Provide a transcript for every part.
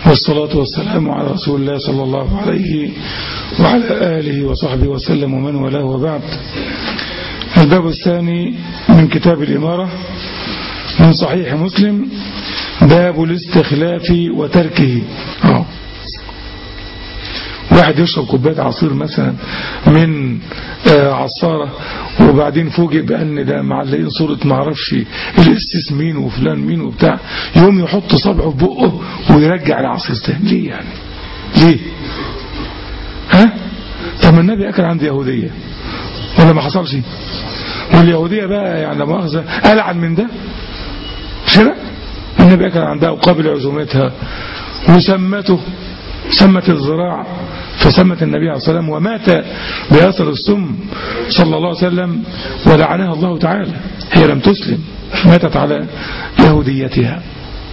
والصلاة والسلام على رسول الله صلى الله عليه وعلى آله وصحبه وسلم ومن والاه وبعد. الباب الثاني من كتاب الإمارة من صحيح مسلم، باب الاستخلاف وتركه. واحد يشرب كوبايه عصير مثلا من عصارة، وبعدين فوجئ بأن ده معلقين صورة معرفش الاسس مين وفلان مين وبتاع، يوم يحط صبعه في بقه ويرجع العصير تاني. ليه يعني؟ ليه؟ طب النبي أكل عند يهودية ولا ما حصلش؟ واليهودية بقى يعني لما أخذ ألعن من ده شرع. النبي أكل عندها وقابل عزومتها سمت الزراع، فسمت النبي عليه الصلاة والسلام ومات بأثر السم صلى الله عليه وسلم ولعنها الله تعالى. هي لم تسلم، ماتت على يهوديتها.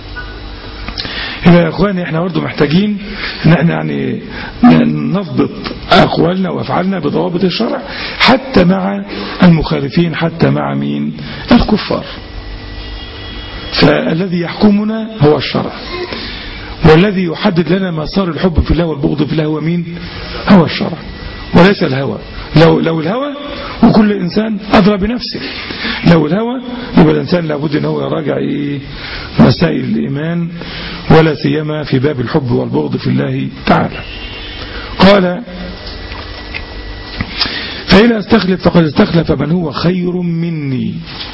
يا اخواني احنا برضه محتاجين ان احنا يعني نضبط اقوالنا وافعالنا بضوابط الشرع، حتى مع المخالفين، حتى مع مين؟ الكفار. فالذي يحكمنا هو الشرع، والذي يحدد لنا مسار الحب في الله والبغض في الله هو مين؟ هو الشرع وليس الهوى. لو الهوى، وكل إنسان أدرى بنفسه، لو الهوى يبقى الإنسان لابد أن هو يراجع مسائل الإيمان، ولا سيما في باب الحب والبغض في الله تعالى. قال: فإن استخلف فقد استخلف من هو خير مني،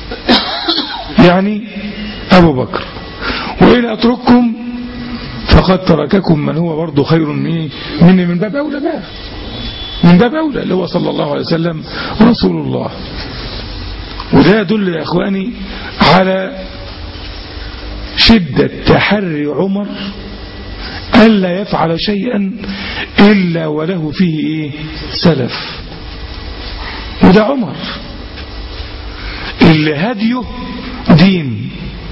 يعني أبو بكر، وإن أترككم فقد ترككم من هو برضه خير مني من باب أولى بقى، من باب أولى اللي هو صلى الله عليه وسلم رسول الله. وده يدل يا أخواني على شدة تحري عمر ألا يفعل شيئا إلا وله فيه سلف. وده عمر اللي هديه دين،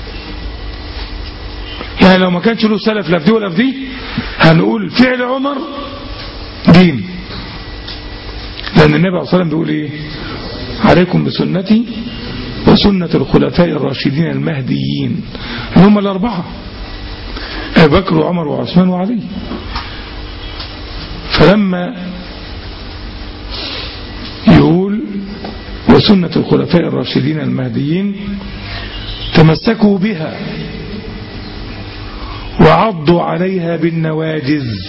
يعني لو ما كانش له سلف لا في دي ولا في دي هنقول فعل عمر دين. لأن النبي عليه الصلاة والسلام بيقول عليكم بسنتي وسنة الخلفاء الراشدين المهديين، هم الأربعة، أبي بكر وعمر وعثمان وعلي. فلما يقول وسنة الخلفاء الراشدين المهديين تمسكوا بها وعضوا عليها بالنواجذ،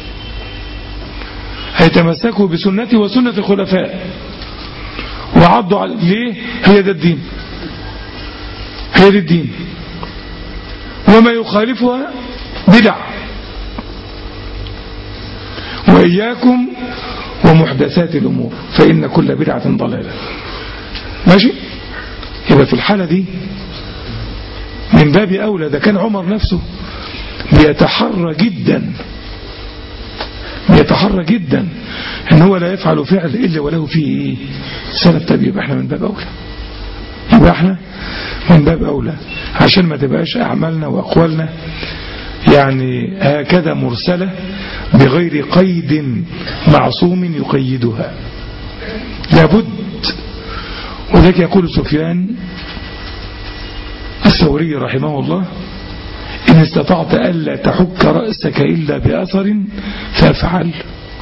هيتمسكوا بسنتي وسنة الخلفاء وعضوا على ليه؟ هي ده الدين، هي ده الدين، وما يخالفها بدع. وإياكم ومحدثات الأمور فإن كل بدعة ضلالة. ماشي؟ يبقى في الحالة دي من باب أولى، ده كان عمر نفسه بيتحرى جدا ان هو لا يفعل فعل الا وله فيه سلف. طب يبقى احنا من باب اولى، عشان ما تبقاش اعمالنا واقوالنا يعني هكذا مرسلة بغير قيد معصوم يقيدها، لابد. وذلك يقول سفيان الثوري رحمه الله: إن استطعت ألا تحك رأسك إلا بأثر فافعل.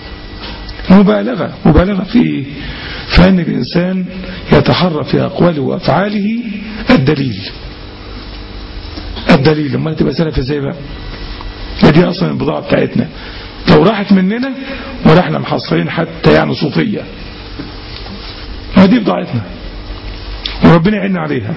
مبالغة في فأن الإنسان يتحرى في أقواله وأفعاله الدليل. لما تبقى سلف ازاي بقى؟ دي أصلا البضاعة بتاعتنا، لو راحت مننا ولا احنا محصرين حتى يعني صوفية، دي بضاعتنا وربنا يعيننا عليها.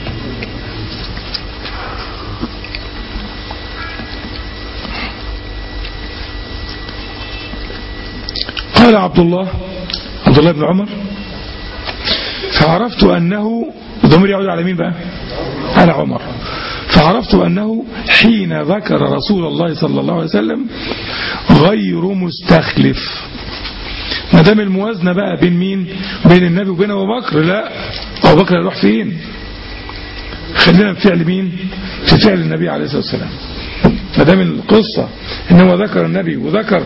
قال عبد الله بن عمر: فعرفت أنه، الضمير يعود على مين بقى؟ على عمر. فعرفت أنه حين ذكر رسول الله صلى الله عليه وسلم غير مستخلف. ما دام الموازنة بقى بين مين؟ بين النبي وبين أبو بكر، لا، أبو بكر يروح فين؟ خلينا في فعل مين؟ في فعل النبي عليه الصلاة والسلام. ما دام القصة إنه ذكر النبي وذكر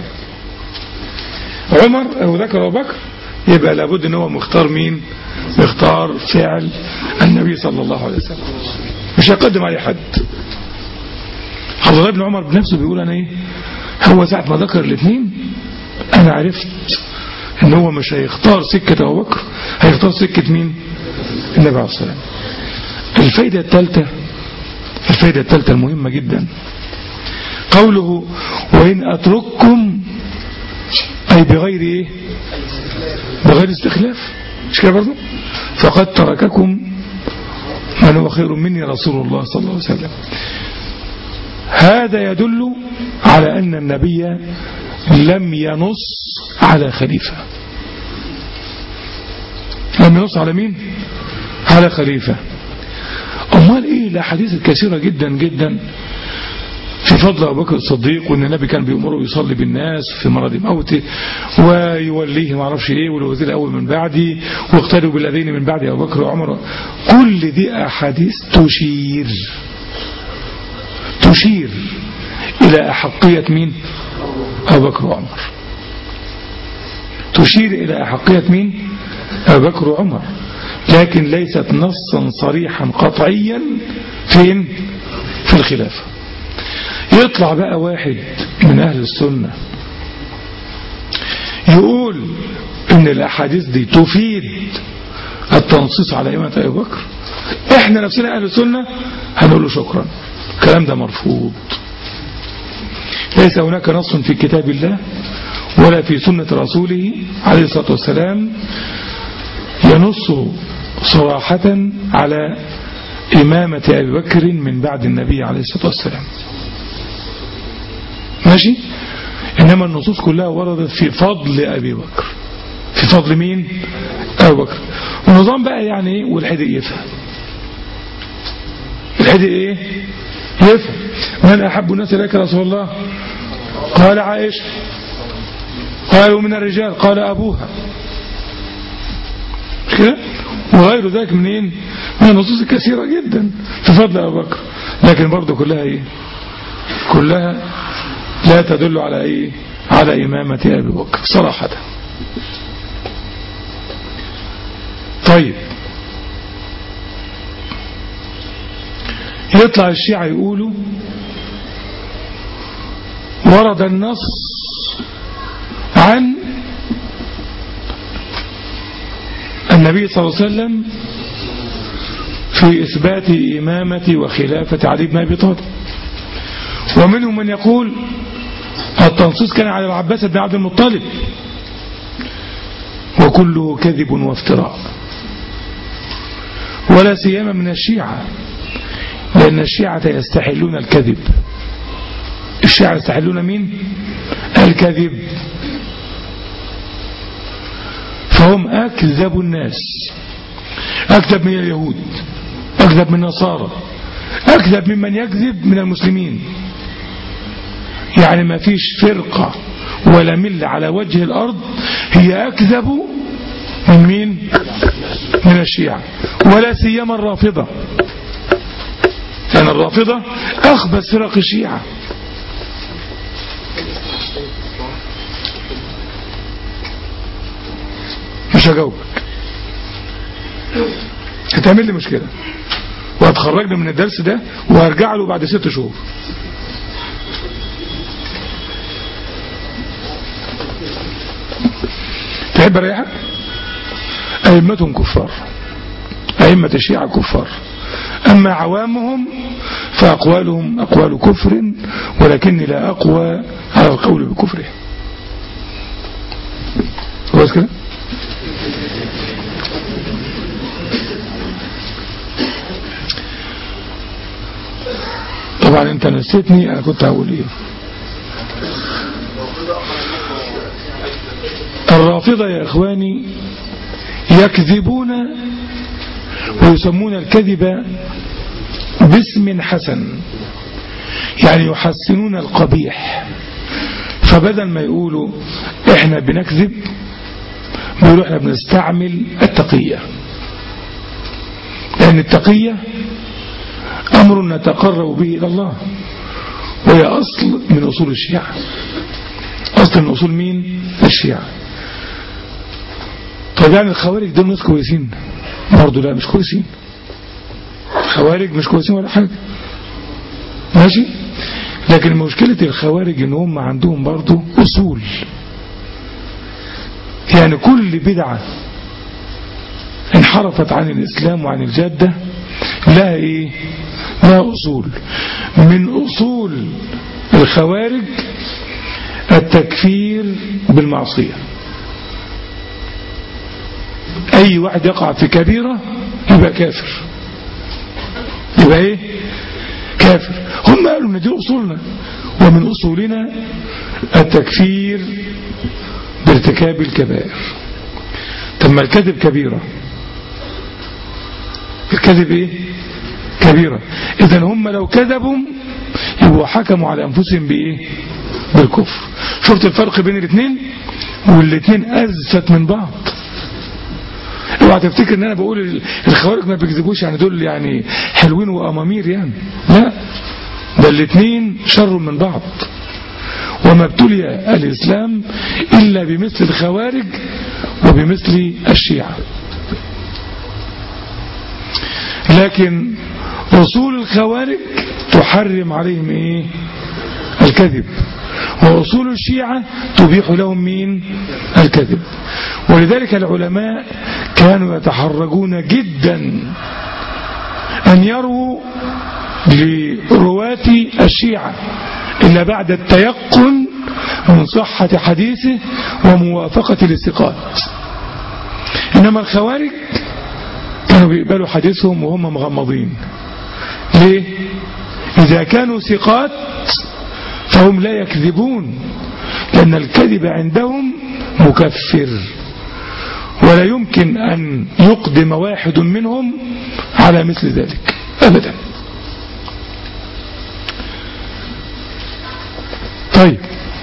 عمر وذكر أبو بكر، يبقى لابد ان هو مختار مين؟ مختار فعل النبي صلى الله عليه وسلم، مش هيقدم عليه حد. عبد الله بن عمر بنفسه بيقول أنا إيه، هو ساعة ما ذكر الاثنين أنا عرفت إن هو مش هيختار سكة أبو بكر، هيختار سكة مين؟ النبي عليه الصلاة والسلام. الفايدة الثالثة المهمة جدا قوله وإن أترككم، أي بغير إيه؟ بغير استخلاف، مش كده برضه؟ فقد ترككم من هو خير مني رسول الله صلى الله عليه وسلم. هذا يدل على أن النبي لم ينص على خليفة. لم ينص على مين؟ على خليفة. أمال إيه الأحاديث الكثيرة جدا جدا في فضل أبو بكر الصديق، وأن النبي كان بيأمره يصلي بالناس في مرض موته ويوليه ما اعرفش إيه والوزير الأول من بعدي واقتدوا بالذين من بعد أبو بكر وعمر. كل دي أحاديث تشير إلى أحقية مين؟ أبو بكر وعمر. تشير إلى أحقية مين؟ أبو بكر وعمر، لكن ليست نصا صريحا قطعيا فين؟ في الخلافة. يطلع بقى واحد من أهل السنة يقول إن الأحاديث دي تفيد التنصيص على إمامة أبي بكر، إحنا نفسنا أهل السنة هنقول له شكرا، الكلام ده مرفوض. ليس هناك نص في كتاب الله ولا في سنة رسوله عليه الصلاة والسلام ينص صراحة على إمامة أبي بكر من بعد النبي عليه الصلاة والسلام، ماشي؟ إنما النصوص كلها وردت في فضل أبي بكر. في فضل مين؟ أبي بكر. والنظام بقى يعني إيه؟ والحدق يفهم. الحدق إيه؟ يفهم. من أحب الناس إليك رسول الله؟ قال عائشة. قالوا من الرجال؟ قال أبوها. مش كده؟ وغير ذلك منين؟ من النصوص الكثيرة جدا في فضل أبي بكر، لكن برضو كلها إيه؟ كلها لا تدل على إيه؟ على إمامة أبي بكر صراحة. طيب، يطلع الشيعة يقولوا ورد النص عن النبي صلى الله عليه وسلم في إثبات إمامة وخلافة علي بن أبي طالب، ومنهم من يقول التنصيص كان على العباس بن عبد المطلب، وكله كذب وافتراء، ولا سيما من الشيعة، لأن الشيعة يستحلون الكذب. الشيعة يستحلون مين؟ الكذب. فهم أكذب الناس، أكذب من اليهود، أكذب من النصارى، أكذب ممن يكذب من المسلمين. يعني ما فيش فرقة ولا ملة على وجه الأرض هي أكذب من مين؟ من الشيعة، ولا سيما الرافضة، لأن الرافضة أخبث فرق الشيعة. مش هجاوبك، هتعمل لي مشكلة وهتخرجني من الدرس ده وهرجع له بعد 6 شهور. تحب اريحك؟ أئمتهم كفار، أئمة الشيعة كفار، أما عوامهم فأقوالهم أقوال كفر، ولكني لا أقوى على القول بكفره. خلاص كده؟ طبعا انت نسيتني، انا كنت هقول ايه. الرافضة يا اخواني يكذبون ويسمون الكذب باسم حسن، يعني يحسنون القبيح. فبدل ما يقولوا احنا بنكذب بيقولوا احنا بنستعمل التقية، لأن التقية أمر نتقرب به إلى الله، وهي أصل من أصول الشيعة، أصل من أصول مين؟ الشيعة. طيب يعني الخوارج دول ناس كويسين؟ برضو لا، مش كويسين. الخوارج مش كويسين ولا حاجة، ماشي؟ لكن مشكلة الخوارج ان هم عندهم برضو اصول، يعني كل بدعة انحرفت عن الاسلام وعن الجادة لها ايه؟ لها اصول. من اصول الخوارج التكفير بالمعصية. اي واحد يقع في كبيرة يبقى كافر، يبقى ايه؟ كافر. هم قالوا ان دي اصولنا، ومن اصولنا التكفير بارتكاب الكبائر. طب ما الكذب كبيرة، الكذب ايه؟ كبيرة. اذا هم لو كذبوا يبقوا حكموا على انفسهم بايه؟ بالكفر. شفت الفرق بين الاثنين؟ والاثنين ازفت من بعض. اوعى تفتكر ان انا بقول الخوارج ما بيكذبوش يعني دول يعني حلوين وامامير يعني، لا، ده الاثنين شر من بعض. وما ابتلي الاسلام الا بمثل الخوارج وبمثل الشيعة. لكن اصول الخوارج تحرم عليهم ايه؟ الكذب، وأصول الشيعة تبيح لهم مين؟ الكذب. ولذلك العلماء كانوا يتحرجون جدا أن يروا لرواة الشيعة إلا بعد التيقن من صحة حديثه وموافقة الثقات. إنما الخوارج كانوا بيقبلوا حديثهم وهم مغمضين. ليه؟ إذا كانوا ثقات فهم لا يكذبون، لأن الكذب عندهم مكفر، ولا يمكن أن يقدم واحد منهم على مثل ذلك أبدا. طيب،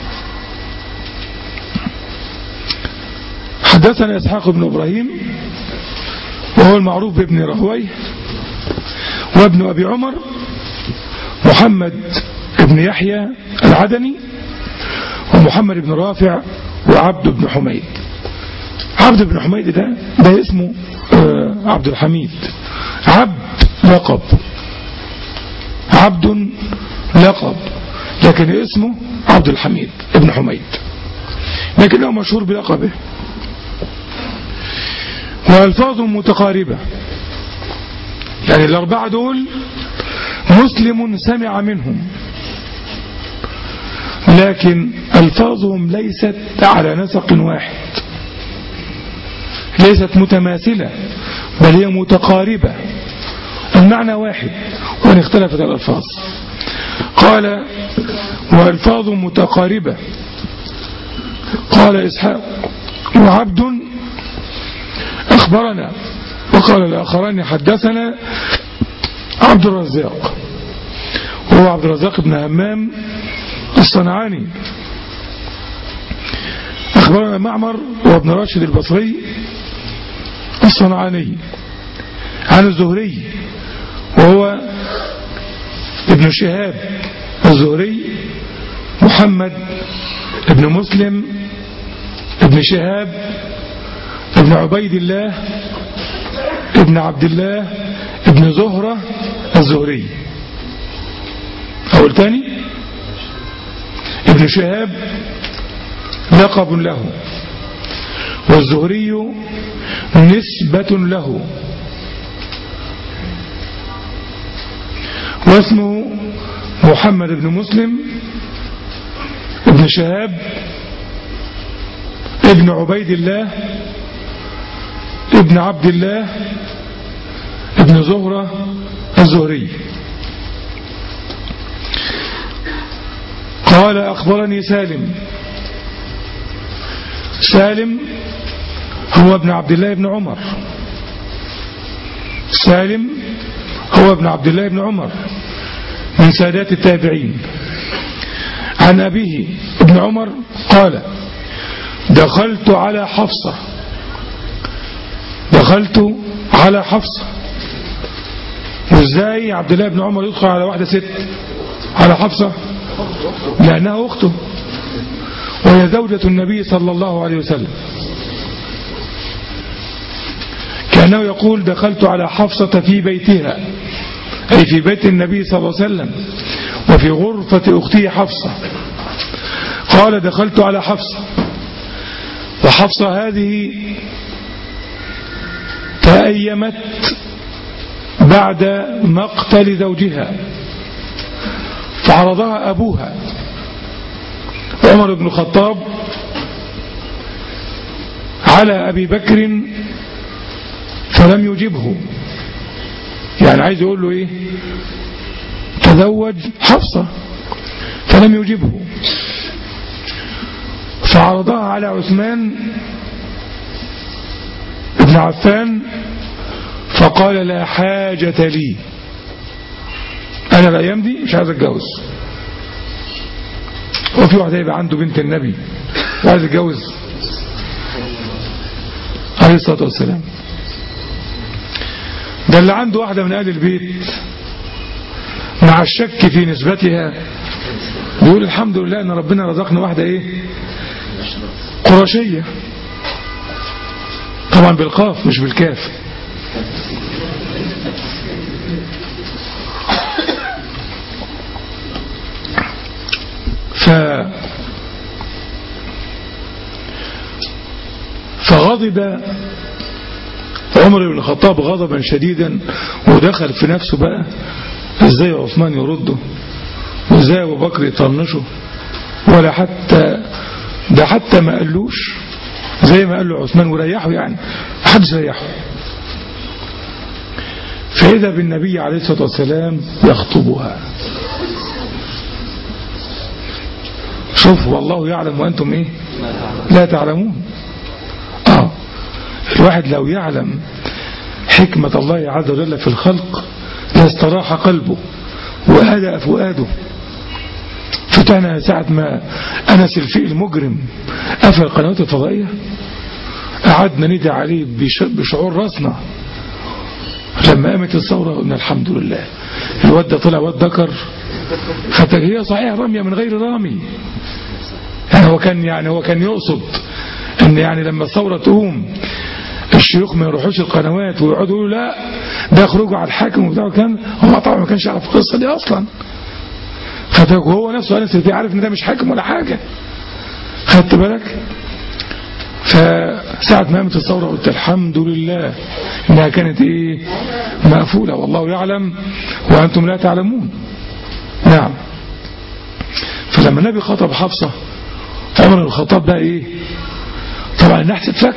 حدثنا إسحاق بن إبراهيم وهو المعروف بابن رهويه، وابن أبي عمر محمد ابن يحيى العدني، ومحمد بن رافع، وعبد بن حميد. عبد بن حميد ده اسمه عبد الحميد. عبد لقب، عبد لقب، لكن اسمه عبد الحميد ابن حميد، لكنه مشهور بلقبه. وألفاظهم متقاربة، يعني الأربعة دول مسلم سمع منهم، لكن ألفاظهم ليست على نسق واحد، ليست متماثلة، بل هي متقاربة، المعنى واحد وإن اختلفت الألفاظ. قال وألفاظ متقاربة. قال إسحاق وعبد أخبرنا، وقال الآخران حدثنا عبد الرزاق، وهو عبد الرزاق بن همام الصنعاني. أخبرنا معمر وابن راشد البصري الصنعاني عن الزهري، وهو ابن شهاب الزهري محمد ابن مسلم ابن شهاب ابن عبيد الله ابن عبد الله ابن زهرة الزهري. أول تاني ابن شهاب لقب له، والزهري نسبة له، واسمه محمد بن مسلم ابن شهاب ابن عبيد الله ابن عبد الله ابن زهرة الزهري. قال أخبرني سالم. سالم هو ابن عبد الله بن عمر. سالم هو ابن عبد الله بن عمر من سادات التابعين. عن أبيه ابن عمر قال دخلت على حفصة. دخلت على حفصة. وازاي عبد الله بن عمر يدخل على واحدة ست على حفصة؟ لأنها أخته وهي زوجة النبي صلى الله عليه وسلم. كأنه يقول دخلت على حفصة في بيتها، أي في بيت النبي صلى الله عليه وسلم، وفي غرفة أختي حفصة. قال دخلت على حفصة، وحفصة هذه تأيمت بعد مقتل زوجها، فعرضها أبوها عمر بن الخطاب على أبي بكر فلم يجبه، يعني عايز يقول له إيه؟ تزوج حفصة، فلم يجبه. فعرضها على عثمان بن عفان فقال لا حاجة لي، أنا الأيام دي مش عايز أتجوز. وفي واحد يبقى عنده بنت النبي وعايز يتجوز عليه الصلاة والسلام؟ ده اللي عنده واحدة من أهل البيت مع الشك في نسبتها بيقول الحمد لله أن ربنا رزقنا واحدة إيه؟ قرشية، طبعا بالقاف مش بالكاف. فغضب عمر بن الخطاب غضبا شديدا، ودخل في نفسه بقى ازاي عثمان يرده وازاي ابو بكر يطنشه، ولا حتى ما قالوش زي ما قال له عثمان وريحه، يعني محدش ريحه. فإذا بالنبي عليه الصلاة والسلام يخطبها. شوف والله يعلم وأنتم إيه لا تعلمون. الواحد لو يعلم حكمة الله عز وجل في الخلق لاستراح قلبه وهدأ فؤاده. فتانا ساعة ما أنس الفئ المجرم قفل القنوات الفضائية قعدنا ندعي عليه بشعور راسنا. لما قامت الثورة قلنا الحمد لله الواد ده طلع واد ذكر. حتى هي صحيح رمية من غير رامي، يعني هو كان يقصد ان يعني لما الثورة تقوم الشيوخ ما يروحوش القنوات ويقعدوا يقولوا لا ده يخرجوا على الحاكم وبتاع. كان هو طبعا ما كانش يعرف القصة دي اصلا، وهو نفسه أنس الفئ عارف ان ده مش حاكم ولا حاجة. خدت بالك؟ فساعة ما قامت الثورة قلت الحمد لله انها كانت ايه مقفولة، والله يعلم وانتم لا تعلمون. نعم. فلما النبي خطب حفصة عمر بن الخطاب بقى ايه؟ طبعا النحس اتفك،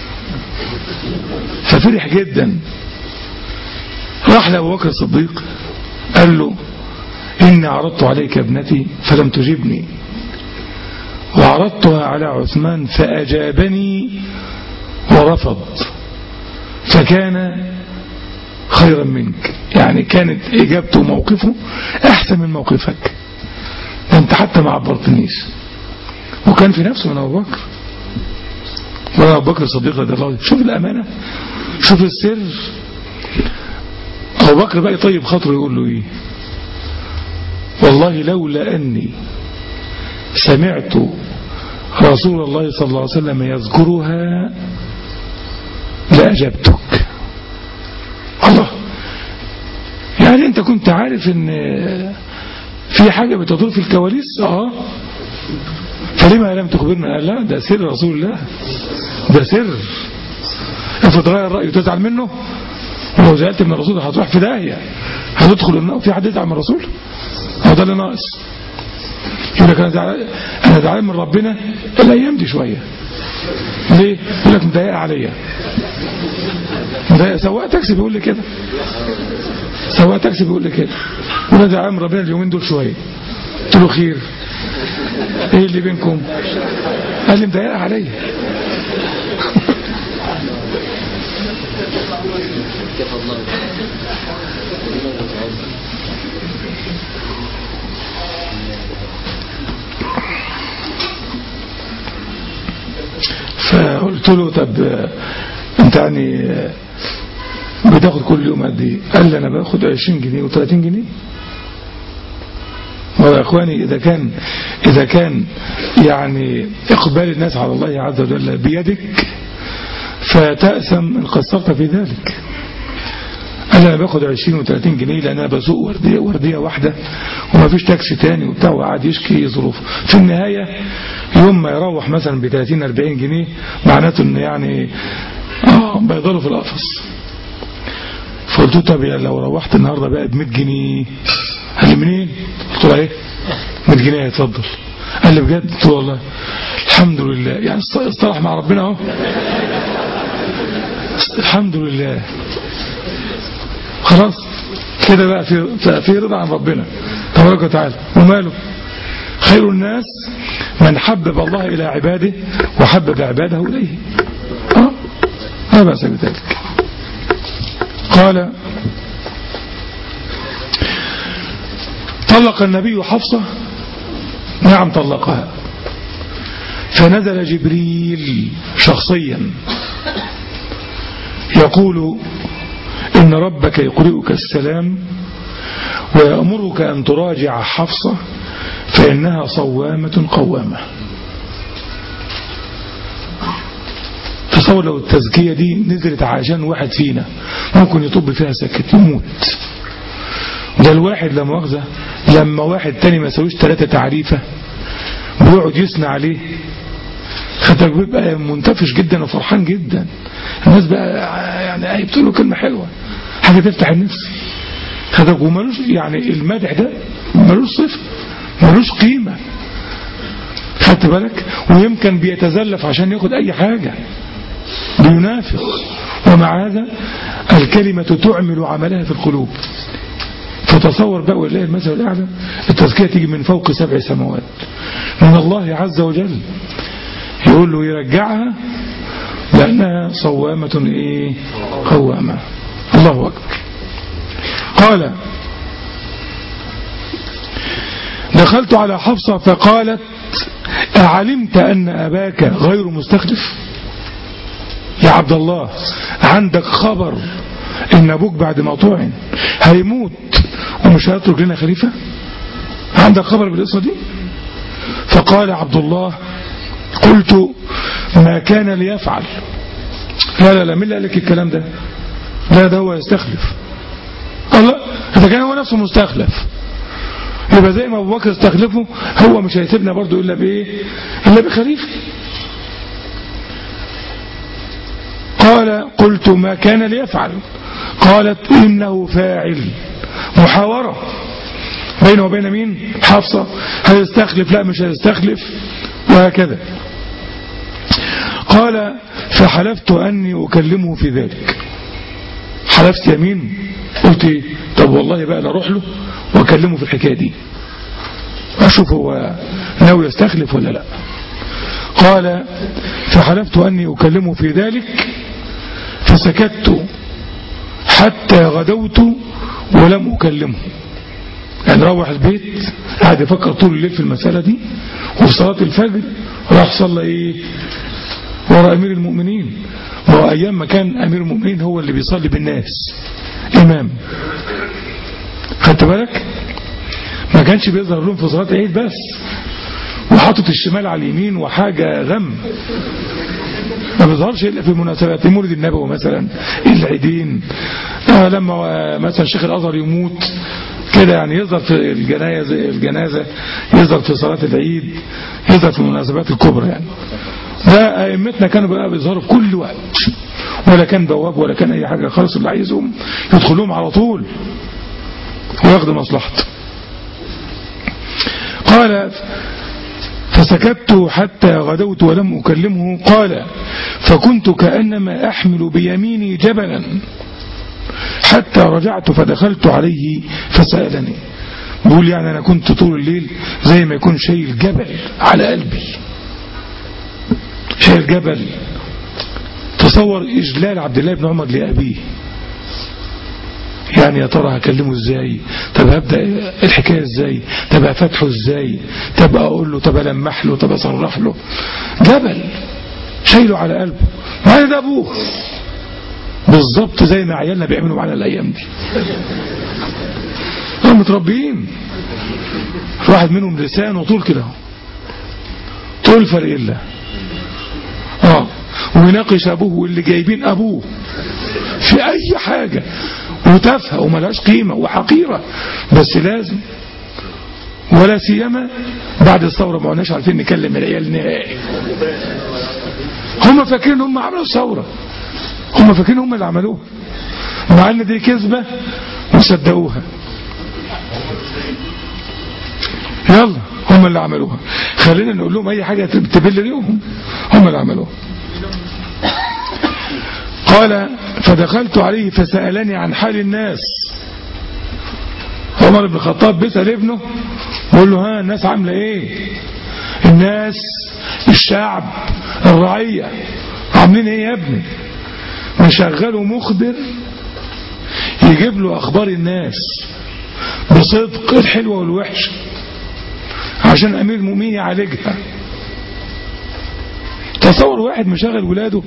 ففرح جدا. راح لأبو بكر الصديق قال له إني عرضت عليك ابنتي فلم تجبني، وعرضتها على عثمان فأجابني ورفض، فكان خيرا منك. يعني كانت إجابته وموقفه أحسن من موقفك، أنت حتى ما عبرتنيش. وكان في نفسه من أبو بكر، وأنا أبو بكر الصديق رضي الله عنه. شوف الأمانة، شوف السر. أبو بكر بقى طيب خاطره يقول له إيه؟ والله لولا أني سمعت رسول الله صلى الله عليه وسلم يذكرها لأجبتك. الله، يعني أنت كنت عارف أن في حاجة بتدور في الكواليس؟ فلما لم تخبرنا؟ قال لا ده سر رسول الله، ده سر. افرض غير الرأي وتزعل منه، ولو زعلت من الرسول هتروح في داهية، هتدخل النار. في حد يزعل من الرسول؟ هو ده اللي ناقص. يقول لك انا زعلان من ربنا الايام دي شويه. ليه؟ يقول لك مضايقه عليا. سواق تاكسي بيقول لي كده، سواق تاكسي بيقول لي كده، وانا زعلان من ربنا اليومين دول شويه. قلت له خير، ايه اللي بينكم؟ قال لي مضايقه عليا. فقلت له طب انت يعني بتاخد كل يوم قد ايه؟ قال لي انا باخد 20 جنيه و30 جنيه. ويا اخواني اذا كان يعني اقبال الناس على الله عز وجل بيدك فتأثم ان قصرت في ذلك. قال انا باخد 20 و30 جنيه لان انا بسوق ورديه واحده وما فيش تاكسي تاني وبتاع، وقعد يشكي ظروفه. في النهايه يوم ما يروح مثلا ب 30 40 جنيه معناته ان يعني بيضلوا في القفص. فقلت له طب لو روحت النهارده بقى ب 100 جنيه. قال لي منين؟ قلت له ايه 100 جنيه اتفضل. قال لي بجد؟ قلت له والله. الحمد لله، يعني اصطلح مع ربنا اهو. الحمد لله. خلاص كده بقى في رضا عن ربنا تبارك وتعالى. وماله؟ خير الناس من حبب الله إلى عباده وحبب عباده إليه. لا بأس بذلك. قال طلق النبي حفصة. نعم طلقها. فنزل جبريل شخصيا يقول إن ربك يقرئك السلام ويأمرك أن تراجع حفصة فإنها صوامة قوامة. تصور لو التزكية دي نزلت عشان واحد فينا ممكن يطب فيها سكت يموت. ده الواحد لا مؤاخذة لما واحد تاني ما يسويش 3 تعريفة بيقعد يثنى عليه خدك بيبقى منتفش جدا وفرحان جدا. الناس بقى يعني بتقول له كلمة حلوة حاجة تفتح النفس خدك. ومالوش يعني المدح ده مالوش صفة مالوش قيمة خدت بالك. ويمكن بيتزلف عشان ياخد أي حاجة بينافق. ومع هذا الكلمة تعمل عملها في القلوب. فتصور بقى والله المثل الأعلى التزكية تيجي من فوق 7 سماوات من الله عز وجل يقول له يرجعها لأنها صوامة قوامة. الله أكبر. قال دخلت على حفصة فقالت أعلمت أن أباك غير مستخلف؟ يا عبد الله عندك خبر إن أبوك بعد ما طعن هيموت ومش هيترك لنا خليفة؟ عندك خبر بالقصة دي؟ فقال عبد الله قلت ما كان ليفعل. لا مين اللي قال لك الكلام ده؟ لا ده هو يستخلف. الله إذا كان هو نفسه مستخلف يبقى زي ما أبو بكر استخلفه هو مش هيسيبنا برضو إلا بإيه؟ إلا بخليفة. قال قلت ما كان ليفعل؟ قالت إنه فاعل. محاورة بينه وبين مين؟ حفصة. هيستخلف لا مش هيستخلف وهكذا. قال فحلفت أني أكلمه في ذلك. حلفت يمين قلت إيه؟ طب والله بقى نروح له وأكلمه في الحكاية دي أشوف هو ناوي يستخلف ولا لا. قال فحلفت أني أكلمه في ذلك فسكت حتى غدوت ولم أكلمه. يعني روح البيت قاعد يفكر طول الليل في المسألة دي وفي صلاة الفجر راح صلى إيه وراء أمير المؤمنين. وهو أيام ما كان أمير المؤمنين هو اللي بيصلي بالناس إمام خدت بالك. ما كانش بيظهر لهم في صلاة العيد بس وحاطط الشمال على اليمين وحاجة غم. ما بيظهرش إلا في مناسبات مولد النبوي مثلا العيدين لما مثلا شيخ الأزهر يموت كده يعني يظهر في الجنازة يظهر في صلاة العيد يظهر في المناسبات الكبرى. يعني ده أئمتنا كانوا بقى بيظهروا في كل وقت ولا كان بواب ولا كان أي حاجة خالص. اللي عايزهم يدخلهم على طول وياخدوا مصلحته. قال فسكت حتى غدوت ولم أكلمه. قال فكنت كأنما أحمل بيميني جبلا حتى رجعت فدخلت عليه فسألني. بقول يعني أنا كنت طول الليل زي ما يكون شايل جبل على قلبي شايل جبل. تصور إجلال عبد الله بن عمر لأبيه. يعني يا ترى هكلمه ازاي؟ طب هبدأ الحكاية ازاي؟ طب هفتحه ازاي؟ طب اقول له؟ طب المح له؟ طب اصرح له؟ جبل شايله على قلبه. ما ده ابوه بالظبط زي ما عيالنا بيعملوا معنا الايام دي. هم متربيين. واحد منهم لسانه طول كده طول فرق الله ويناقش ابوه واللي جايبين ابوه في اي حاجة وتافهه وملهاش قيمة وحقيرة، بس لازم، ولا سيما بعد الثورة ما قلناش عارفين نكلم العيال نهائي. هم فاكرين هم عملوا الثورة، هم فاكرين هم اللي عملوها، مع ان دي كذبة وصدقوها. يلا هم اللي عملوها، خلينا نقول لهم اي حاجة تبل ليهم، هم اللي عملوها. قال فدخلت عليه فسألني عن حال الناس. عمر بن الخطاب بيسأل ابنه بيقول له ها الناس عاملة ايه؟ الناس الشعب الرعية عاملين ايه يا ابني؟ مشغله مخبر يجيب له اخبار الناس بصدق الحلوة والوحشة عشان امير المؤمنين يعالجها. تصور واحد مشغل ولاده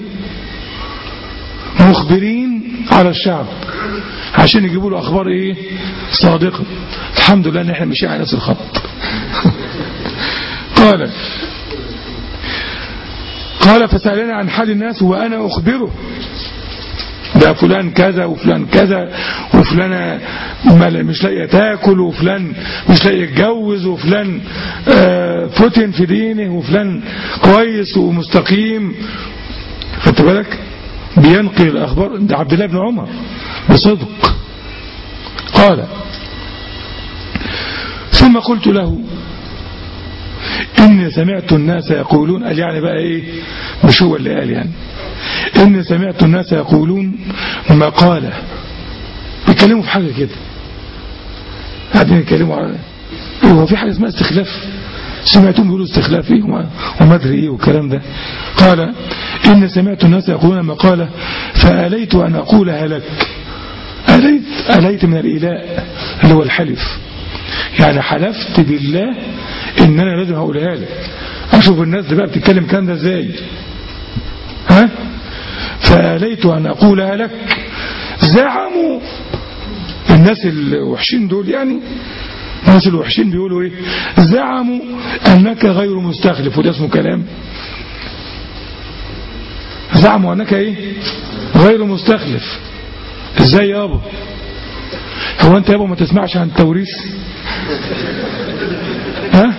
مخبرين على الشعب عشان يجيبوا له اخبار ايه؟ صادقة. الحمد لله ان احنا ماشيين على نفس الخط. قال فسألني عن حال الناس وأنا أخبره، ده فلان كذا وفلان كذا وفلان مش لاقي تاكل وفلان مش لاقي يتجوز وفلان فتن في دينه وفلان كويس ومستقيم. خدت بالك؟ بينقل الأخبار. ده عبد الله بن عمر بصدق. قال ثم قلت له إني سمعت الناس يقولون، قال يعني بقى إيه؟ مش هو اللي قال يعني. إني سمعت الناس يقولون مقالة، بيتكلموا في حاجة كده، قاعدين يتكلموا على هو في حاجة اسمها استخلاف، سمعتهم بيقولوا استخلاف إيه وما أدري إيه والكلام ده. قال إني سمعت الناس يقولون مقالة فأليت أن أقولها لك. أليت من الإلاء اللي هو الحلف، يعني حلفت بالله ان انا لازم هقولها لك. اشوف الناس اللي بقى بتتكلم كان ده ازاي. ها فأليت ان اقولها لك. زعموا الناس الوحشين دول، يعني الناس الوحشين بيقولوا ايه؟ زعموا انك غير مستخلف، وده اسمه كلام. زعموا انك ايه؟ غير مستخلف. ازاي يابا؟ هو انت يابا ما تسمعش عن التوريث؟ ها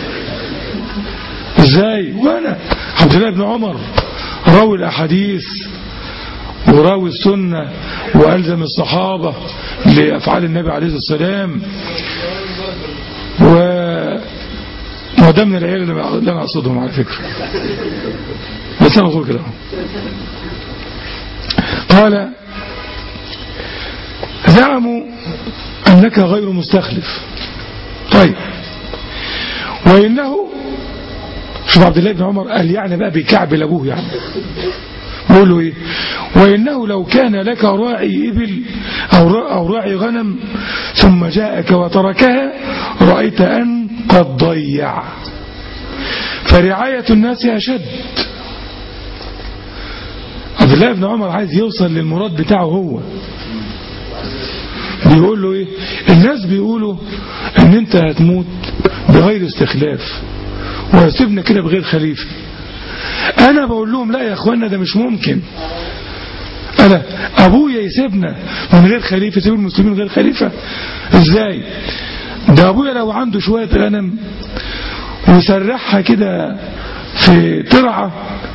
ازاي؟ وانا عبد الله بن عمر راوي الاحاديث وراوي السنة والزم الصحابة لافعال النبي عليه الصلاة والسلام، وده من العيال اللي انا اقصدهم على فكرة، بس انا اقول كده. قال زعموا انك غير مستخلف. طيب وإنه، شوف عبد الله بن عمر قال يعني بقى بيكعبل أبوه، يعني بيقول له إيه؟ وإنه لو كان لك راعي إبل أو راعي غنم ثم جاءك وتركها رأيت أن قد ضيع، فرعاية الناس أشد. عبد الله بن عمر عايز يوصل للمراد بتاعه هو، بيقول له ايه؟ الناس بيقولوا ان انت هتموت بغير استخلاف وهسيبنا كده بغير خليفة. انا بقول لهم لا يا اخوانا، ده مش ممكن. انا ابويا يسيبنا من غير خليفة، يسيب المسلمين غير خليفة ازاي؟ ده ابويا لو عنده شوية غنم وسرحها كده في ترعة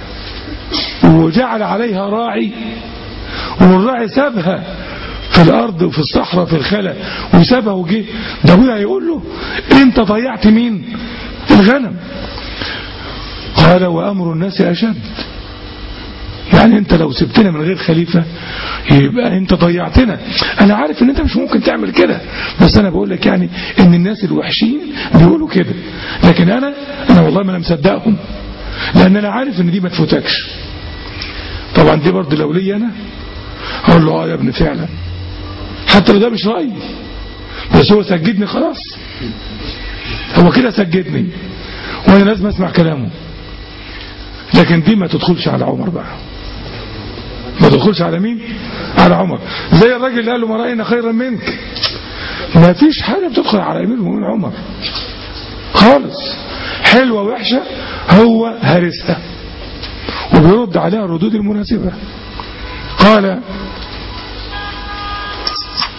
وجعل عليها راعي، والراعي سابها في الأرض وفي الصحراء في الخلا وسابها وجه، ده ابويا هيقول له انت ضيعت مين؟ الغنم. قال وأمر الناس أشد، يعني انت لو سبتنا من غير خليفة يبقى انت ضيعتنا. انا عارف ان انت مش ممكن تعمل كده، بس انا بقول لك يعني ان الناس الوحشين بيقولوا كده، لكن انا والله ما انا مصدقهم، لان انا عارف ان دي ما تفوتكش. طبعا دي برضه لو لي انا اقول له يا ابني فعلا، حتى لو ده مش رأيي، بس هو سجدني خلاص، هو كده سجدني وانا لازم اسمع كلامه. لكن دي ما تدخلش على عمر بقى، ما تدخلش على مين؟ على عمر. زي الراجل اللي قال له ما رأينا خيرا منك، ما فيش حاجة بتدخل على امير المؤمنين عمر خالص، حلوة وحشة هو هارسها وبيرد عليها الردود المناسبة. قال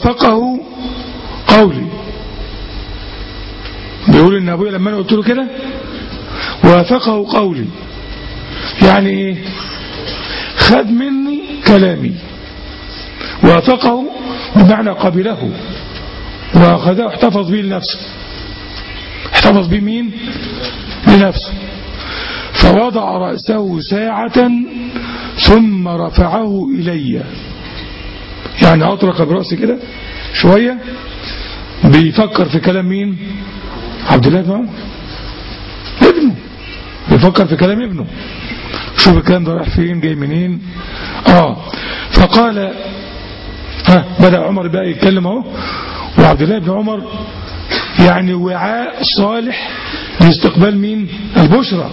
وافقه قولي. بيقول ان ابويا لما انا قلت له كده وافقه قولي، يعني ايه؟ خد مني كلامي. وافقه بمعنى قبله واخذه، احتفظ به لنفسه. احتفظ به مين؟ لنفسه. فوضع رأسه ساعة ثم رفعه إلي، يعني أطرق برأسي كده شوية بيفكر في كلام مين؟ عبد الله بن عمر ابنه، بيفكر في كلام ابنه. شوف الكلام ده رايح فين جاي منين. فقال بدأ عمر بقى يتكلم اهو، وعبد الله بن عمر يعني وعاء صالح لاستقبال مين؟ البشرى.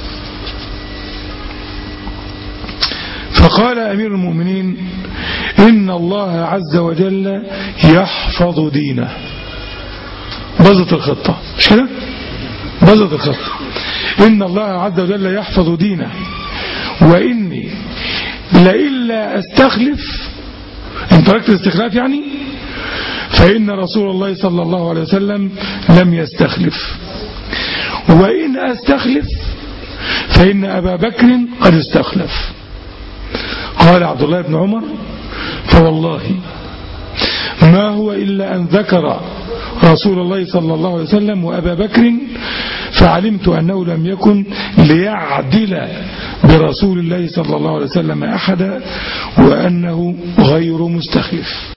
فقال أمير المؤمنين: إن الله عز وجل يحفظ دينه. بزت الخطة، مش كده؟ بزت الخطة. إن الله عز وجل يحفظ دينه، وإني لإلا أستخلف، إن تركت الاستخلاف يعني، فإن رسول الله صلى الله عليه وسلم لم يستخلف، وإن أستخلف فإن أبا بكر قد استخلف. قال عبد الله بن عمر: فوالله ما هو إلا أن ذكر رسول الله صلى الله عليه وسلم وأبا بكر، فعلمت أنه لم يكن ليعدل برسول الله صلى الله عليه وسلم أحدا، وأنه غير مستخلف.